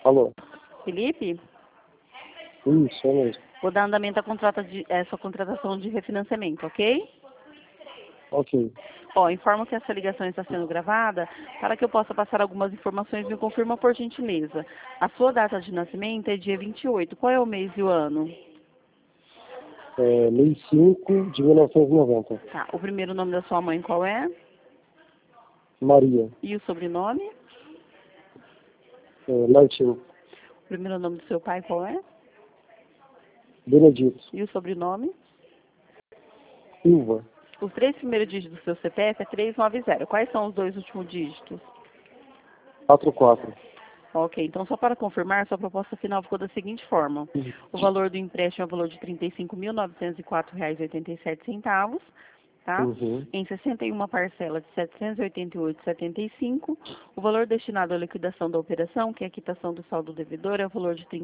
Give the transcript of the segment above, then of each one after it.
Alô? Felipe, Isso, é mesmo. vou dar andamento à sua contratação de refinanciamento, ok? Ok. Ó, informo que essa ligação está sendo gravada para que eu possa passar algumas informações. Me confirma, por gentileza. A sua data de nascimento é dia 28. Qual é o mês e o ano? Mês 5 de 1990. Tá. O primeiro nome da sua mãe qual é? Maria. E o sobrenome? Martim. O primeiro nome do seu pai qual é? Benedito. E o sobrenome? Silva. Os três primeiros dígitos do seu CPF é 390. Quais são os dois últimos dígitos? 44. Ok, então só para confirmar, sua proposta final ficou da seguinte forma. O valor do empréstimo é o valor de R$ 35.904,87, tá? Uhum. Em 61 parcelas de R$ 788,75. O valor destinado à liquidação da operação, que é a quitação do saldo devedor, é o valor de R$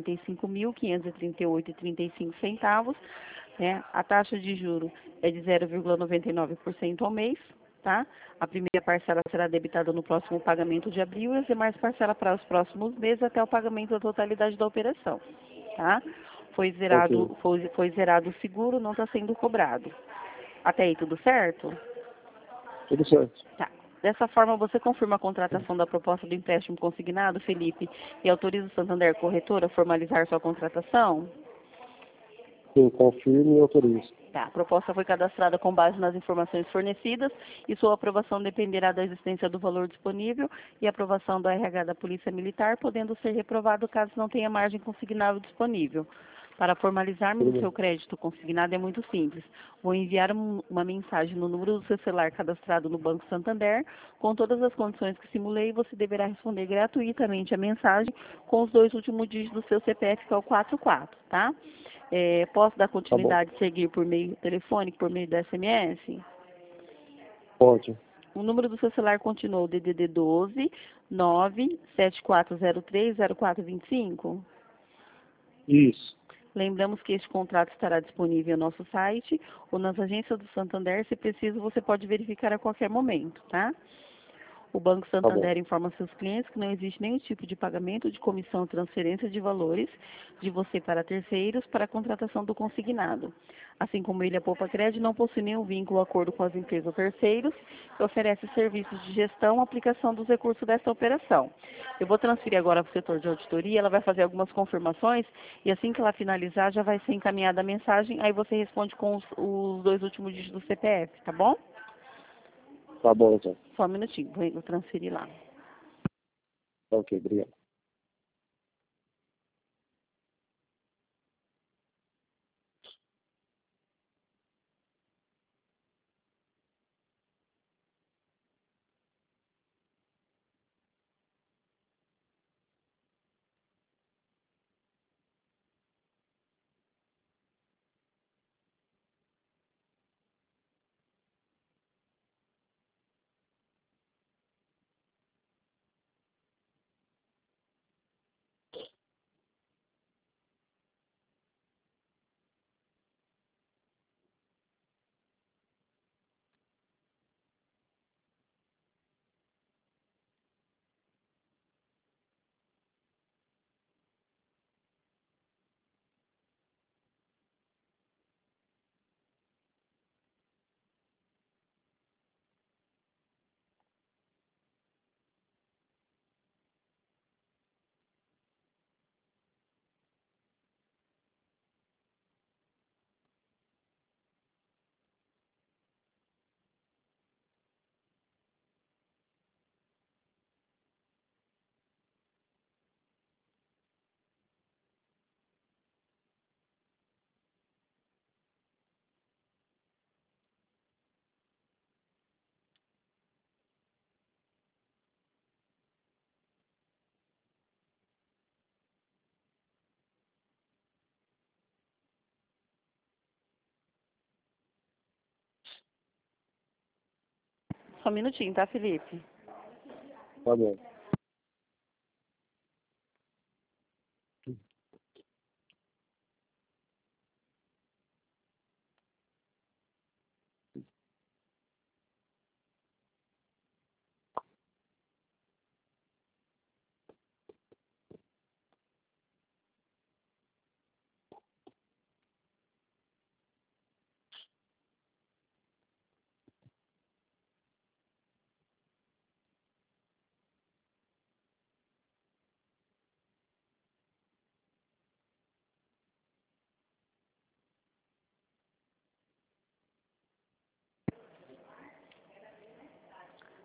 35.538,35, né? A taxa de juro é de 0,99% ao mês. Tá? A primeira parcela será debitada no próximo pagamento de abril e as demais parcelas para os próximos meses até o pagamento da totalidade da operação. Tá? Foi Ok. zerado o seguro, não está sendo cobrado. Até aí tudo certo? Tudo certo. Tá. Dessa forma, você confirma a contratação da proposta do empréstimo consignado, Felipe, e autoriza o Santander Corretora a formalizar sua contratação? Sim, confirme e autorize. Tá. A proposta foi cadastrada com base nas informações fornecidas e sua aprovação dependerá da existência do valor disponível e aprovação do RH da Polícia Militar, podendo ser reprovado caso não tenha margem consignável disponível. Para formalizarmos Tudo o seu bem. crédito consignado é muito simples. Vou enviar uma mensagem no número do seu celular cadastrado no Banco Santander com todas as condições que simulei e você deverá responder gratuitamente a mensagem com os dois últimos dígitos do seu CPF, que é o 44, tá? Posso dar Tá bom. continuidade e seguir por meio telefônico, por meio do SMS? Pode. O número do seu celular continua o DDD 12 97403 0425. Isso. Lembramos que este contrato estará disponível no nosso site ou nas agências do Santander. Se preciso, você pode verificar a qualquer momento, tá? O Banco Tá bom. Santander informa seus clientes que não existe nenhum tipo de pagamento de comissão ou transferência de valores de você para terceiros para a contratação do consignado. Assim como ele, a Poupa Crédito não possui nenhum vínculo ou acordo com as empresas ou terceiros que oferecem serviços de gestão ou aplicação dos recursos desta operação. Eu vou transferir agora para o setor de auditoria, ela vai fazer algumas confirmações e assim que ela finalizar já vai ser encaminhada a mensagem, aí você responde com os dois últimos dígitos do CPF, tá bom? Tá bom, então. Só um minutinho, vou transferir lá. Ok, obrigado. Só um minutinho, tá, Felipe? Tá bom.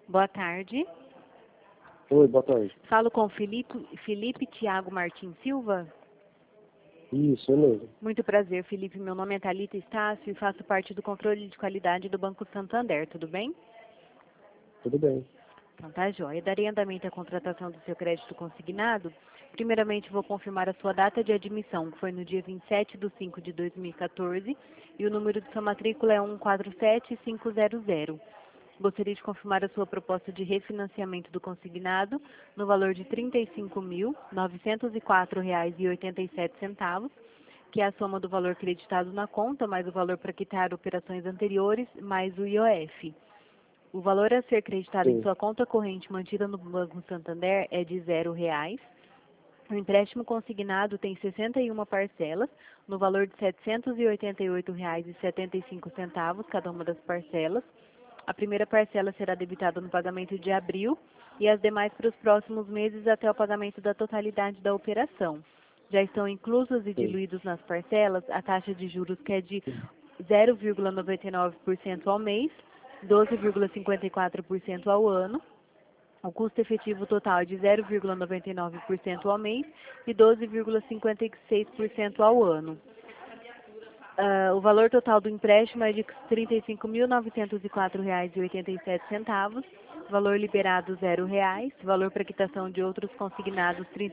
Boa tarde. Oi, boa tarde. Falo com Felipe Tiago Martins Silva. Isso, é mesmo. Muito prazer, Felipe. Meu nome é Thalita Estácio e faço parte do controle de qualidade do Banco Santander. Tudo bem? Tudo bem. Então tá joia. Darei andamento à contratação do seu crédito consignado. Primeiramente, vou confirmar a sua data de admissão, que foi no dia 27/5/2014, e o número de sua matrícula é 147500. Gostaria de confirmar a sua proposta de refinanciamento do consignado no valor de R$ 35.904,87, que é a soma do valor creditado na conta, mais o valor para quitar operações anteriores, mais o IOF. O valor a ser creditado em Sim. sua conta corrente mantida no Banco Santander é de R$ 0. O empréstimo consignado tem 61 parcelas, no valor de R$ 788,75 cada uma das parcelas. A primeira parcela será debitada no pagamento de abril e as demais para os próximos meses até o pagamento da totalidade da operação. Já estão inclusos e diluídos nas parcelas a taxa de juros, que é de 0,99% ao mês, 12,54% ao ano. O custo efetivo total é de 0,99% ao mês e 12,56% ao ano. O valor total do empréstimo é de R$ 35.904,87, valor liberado R$ 0, valor para quitação de outros consignados R$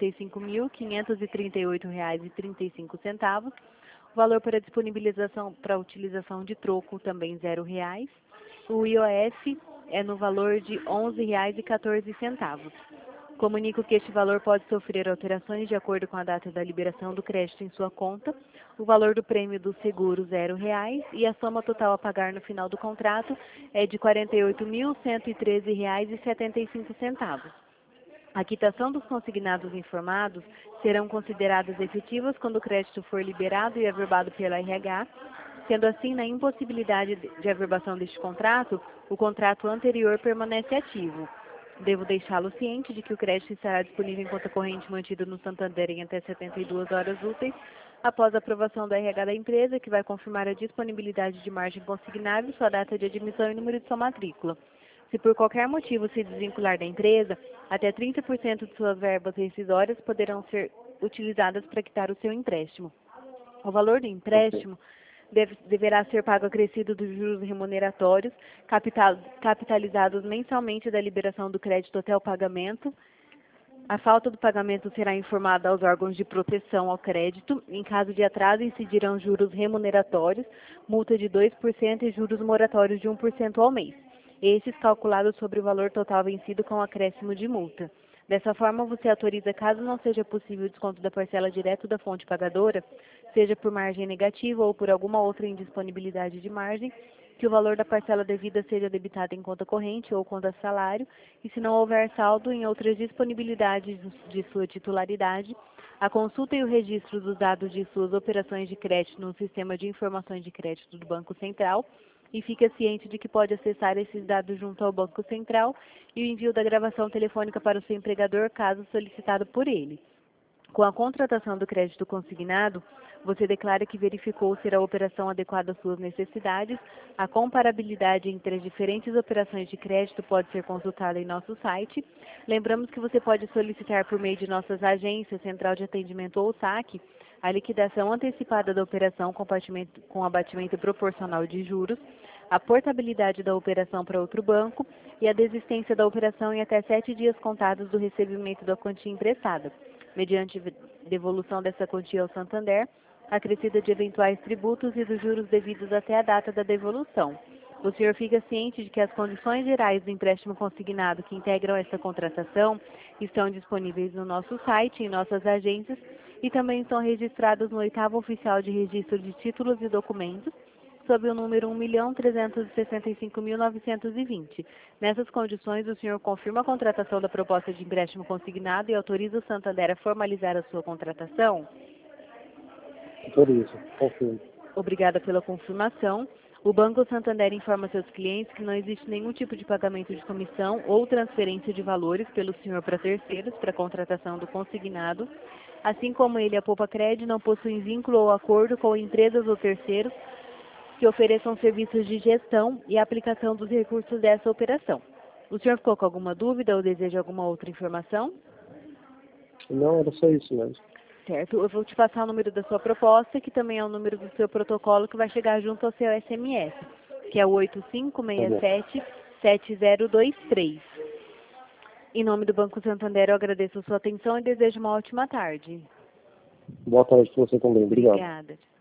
35.538,35, valor para disponibilização para utilização de troco também R$ 0. O IOF é no valor de R$ 11,14. Comunico que este valor pode sofrer alterações de acordo com a data da liberação do crédito em sua conta, o valor do prêmio do seguro R$ 0 e a soma total a pagar no final do contrato é de R$ 48.113,75. A quitação dos consignados informados serão consideradas efetivas quando o crédito for liberado e averbado pela RH. Sendo assim, na impossibilidade de averbação deste contrato, o contrato anterior permanece ativo. Devo deixá-lo ciente de que o crédito estará disponível em conta corrente mantida no Santander em até 72 horas úteis, após a aprovação do RH da empresa, que vai confirmar a disponibilidade de margem consignável, sua data de admissão e número de sua matrícula. Se por qualquer motivo se desvincular da empresa, até 30% de suas verbas rescisórias poderão ser utilizadas para quitar o seu empréstimo. O valor do empréstimo deverá ser pago acrescido dos juros remuneratórios, capitalizados mensalmente da liberação do crédito até o pagamento. A falta do pagamento será informada aos órgãos de proteção ao crédito. Em caso de atraso, incidirão juros remuneratórios, multa de 2% e juros moratórios de 1% ao mês. Estes calculados sobre o valor total vencido com acréscimo de multa. Dessa forma, você autoriza, caso não seja possível o desconto da parcela direto da fonte pagadora, seja por margem negativa ou por alguma outra indisponibilidade de margem, que o valor da parcela devida seja debitado em conta corrente ou conta salário, e se não houver saldo em outras disponibilidades de sua titularidade, a consulta e o registro dos dados de suas operações de crédito no Sistema de Informações de Crédito do Banco Central, e fica ciente de que pode acessar esses dados junto ao Banco Central e o envio da gravação telefônica para o seu empregador, caso solicitado por ele. Com a contratação do crédito consignado, você declara que verificou ser a operação adequada às suas necessidades. A comparabilidade entre as diferentes operações de crédito pode ser consultada em nosso site. Lembramos que você pode solicitar por meio de nossas agências, Central de Atendimento ou SAC, a liquidação antecipada da operação com abatimento proporcional de juros, a portabilidade da operação para outro banco e a desistência da operação em até 7 dias contados do recebimento da quantia emprestada, mediante devolução dessa quantia ao Santander, acrescida de eventuais tributos e dos juros devidos até a data da devolução. O senhor fica ciente de que as condições gerais do empréstimo consignado que integram esta contratação estão disponíveis no nosso site, em nossas agências, e também estão registradas no 8º Oficial de Registro de Títulos e Documentos, sob o número 1.365.920. Nessas condições, o senhor confirma a contratação da proposta de empréstimo consignado e autoriza o Santander a formalizar a sua contratação? Por isso, confirmo. Obrigada pela confirmação. O Banco Santander informa seus clientes que não existe nenhum tipo de pagamento de comissão ou transferência de valores pelo senhor para terceiros para a contratação do consignado. Assim como ele, a Poupa Cred não possui vínculo ou acordo com empresas ou terceiros que ofereçam serviços de gestão e aplicação dos recursos dessa operação. O senhor ficou com alguma dúvida ou deseja alguma outra informação? Não, era só isso mesmo. Certo, eu vou te passar o número da sua proposta, que também é o número do seu protocolo, que vai chegar junto ao seu SMS, que é o 8567-7023. Em nome do Banco Santander, eu agradeço a sua atenção e desejo uma ótima tarde. Boa tarde para você também. Obrigado. Obrigada.